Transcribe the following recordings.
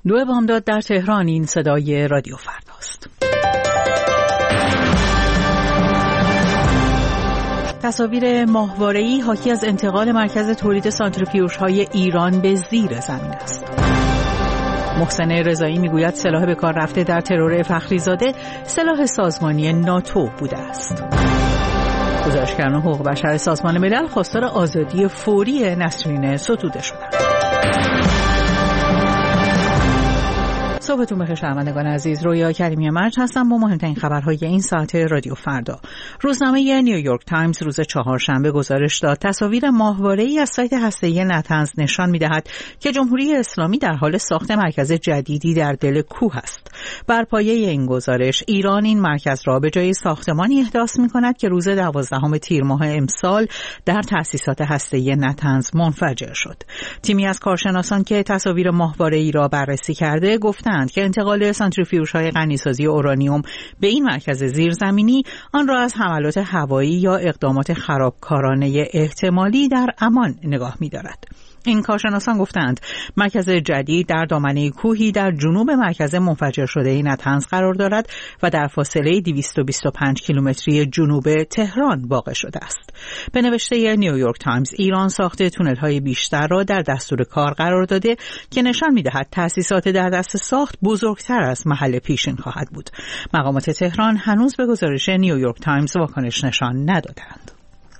2 بامداد در تهران. این صدای رادیو فرداست. تصاویر ماهواره‌ای حاکی از انتقال مرکز تولید سانتریفیوژهای ایران به زیر زمین است. محسن رضایی میگوید سلاح به کار رفته در ترور فخریزاده سلاح سازمانی ناتو بوده است. گزارشگران حقوق بشر سازمان ملل خواستار آزادی فوری نسرین ستوده شدند. صبحتون بخیر شنوندگان عزیز. رویا کریمی مرج هستم با مهمترین خبرهای این ساعت رادیو فردا. روزنامه نیویورک تایمز روز چهارشنبه گزارش داد تصاویر ماهواره‌ای از سایت هسته‌ای نتنز نشان می‌دهد که جمهوری اسلامی در حال ساخت مرکز جدیدی در دل کوه است. بر پایه این گزارش ایران این مرکز را به جای ساختمانی احداث می‌کند که روز 12 تیر ماه امسال در تأسیسات هسته‌ای نتنز منفجر شد. تیمی از کارشناسان که تصاویر ماهواره‌ای را بررسی کرده گفتند که انتقال سانتریفیوژهای غنیسازی اورانیوم به این مرکز زیرزمینی آن را از حملات هوایی یا اقدامات خرابکارانه احتمالی در امان نگاه می‌دارد. این کارشناسان گفتند مرکز جدید در دامنه کوهی در جنوب مرکز منفجر شده نتنز قرار دارد و در فاصله 225 کیلومتری جنوب تهران واقع شده است. به نوشته نیویورک تایمز ایران ساخت تونل‌های بیشتر را در دستور کار قرار داده که نشان می‌دهد تأسیسات در دست ساخت بزرگتر از محل پیشین خواهد بود. مقامات تهران هنوز به گزارش نیویورک تایمز واکنش نشان ندادند.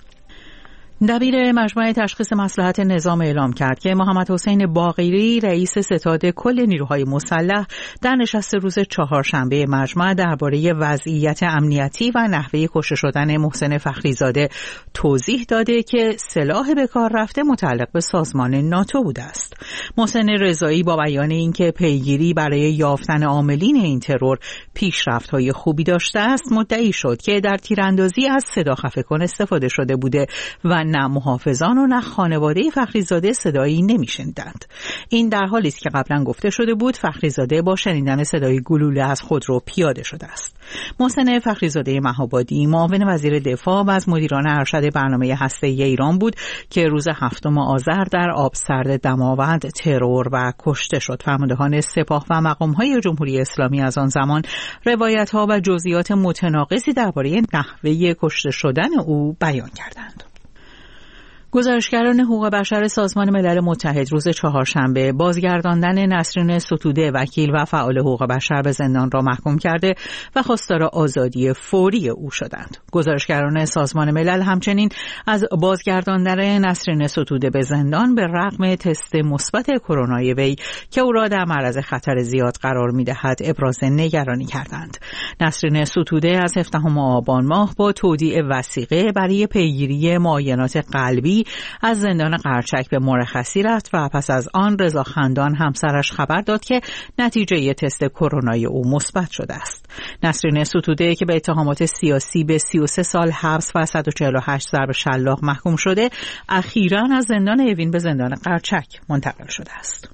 دبیر مجمع تشخیص مصلحت نظام اعلام کرد که محمد حسین باقری رئیس ستاد کل نیروهای مسلح در نشست روز چهارشنبه مجمع درباره وضعیت امنیتی و نحوه کشته شدن محسن فخریزاده توضیح داده که سلاح به کار رفته متعلق به سازمان ناتو بوده است. محسن رضایی با بیان اینکه پیگیری برای یافتن عاملین این ترور پیشرفت‌های خوبی داشته است مدعی شد که در تیراندازی از صدا خفه‌کن استفاده شده بوده و نه محافظان و نه خانواده فخریزاده صدایی نمیشنیدند. این در حالی است که قبلا گفته شده بود فخریزاده با شنیدن صدای گلوله از خودرو پیاده شده است. محسن فخریزاده مهابادی معاون وزیر دفاع و از مدیران ارشد برنامه هسته‌ای ایران بود که روز 7 آذر در آبسرد دماوند ترور و کشته شد. فرماندهان سپاه و مقام‌های جمهوری اسلامی از آن زمان روایت‌ها و جزئیات متناقضی درباره نحوه کشته شدن او بیان کردند. گزارشگران حقوق بشر سازمان ملل متحد روز چهارشنبه بازگرداندن نسرین ستوده وکیل و فعال حقوق بشر به زندان را محکوم کرده و خواستار آزادی فوری او شدند. گزارشگران سازمان ملل همچنین از بازگرداندن نسرین ستوده به زندان به رغم تست مثبت کرونای وی که او را در معرض خطر زیاد قرار می‌دهد ابراز نگرانی کردند. نسرین ستوده از 17 آبان ماه با تودیع وثیقه برای پیگیری معاینات قلبی از زندان قرچک به مرخصی رفت و پس از آن رضا خندان همسرش خبر داد که نتیجه تست کرونای او مثبت شده است. نسرین ستوده که به اتهامات سیاسی به 33 سال حبس و 148 ضرب شلاق محکوم شده اخیراً از زندان اوین به زندان قرچک منتقل شده است.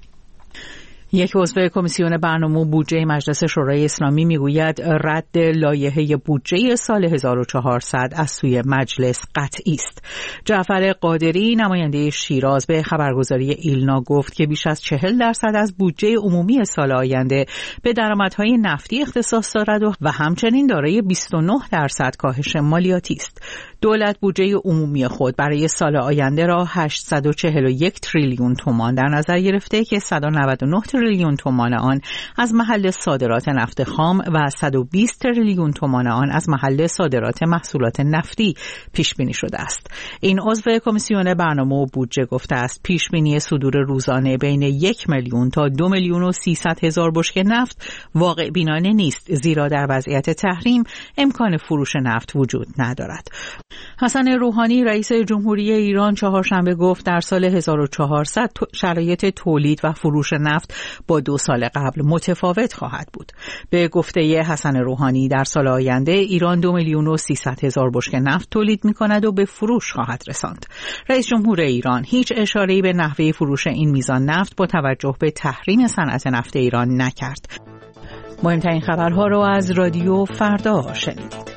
یک عضو کمیسیون برنامه و بودجه مجلس شورای اسلامی میگوید رد لایحه بودجه سال 1400 از سوی مجلس قطعی است. جعفر قادری نماینده شیراز به خبرگزاری ایلنا گفت که بیش از 40% از بودجه عمومی سال آینده به درآمدهای نفتی اختصاص دارد و همچنین دارای 29% کاهش مالیاتی است. دولت بودجه عمومی خود برای سال آینده را 841 تریلیون تومان در نظر گرفته که 199 تریلیون تومان آن از محل صادرات نفت خام و 120 تریلیون تومان آن از محل صادرات محصولات نفتی پیش بینی شده است. این عضو کمیسیون برنامه و بودجه گفته است پیش بینی صدور روزانه بین 1 میلیون تا 2,300,000 بشکه نفت واقع بینانه نیست، زیرا در وضعیت تحریم امکان فروش نفت وجود ندارد. حسن روحانی رئیس جمهوری ایران چهارشنبه گفت در سال 1400 شرایط تولید و فروش نفت با 2 سال قبل متفاوت خواهد بود. به گفته حسن روحانی در سال آینده ایران 2,300,000 بشکه نفت تولید می‌کند و به فروش خواهد رساند. رئیس جمهور ایران هیچ اشاره‌ای به نحوه فروش این میزان نفت با توجه به تحریم صنعت نفت ایران نکرد. مهمترین خبرها رو از رادیو فردا شنیدید.